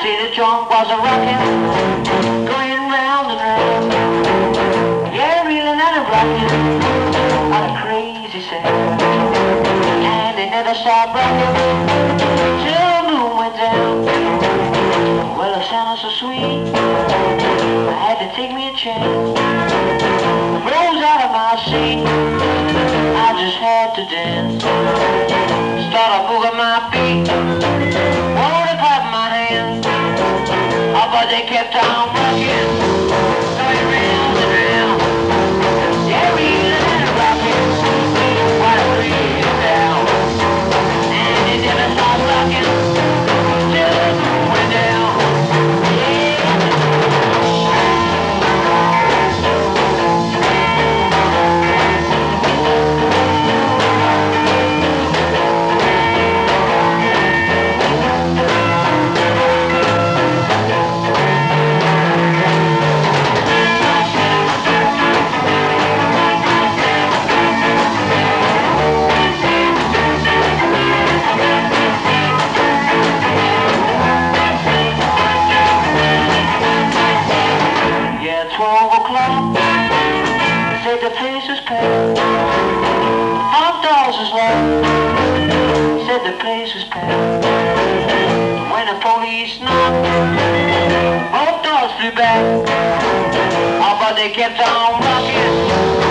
See, the joint was a rocking, going round and round. Yeah, reeling and a rocking on a crazy sound. And it never stopped rocking till the moon went down. Well, it sounded so sweet, I had to take me a chance. Rose out of my seat, I just had to dance. Started moving my feet, wanted to clap my hands. Oh, but they kept on rocking, going round and round. Yeah, reeling and rocking, while I breathe it down. And it never stopped rocking till the moon went down. Yeah, 12 o'clock, said the place was packed. $5 was left, said the place was packed. When the police knocked, both doors flew back. Oh, but they kept on rocking.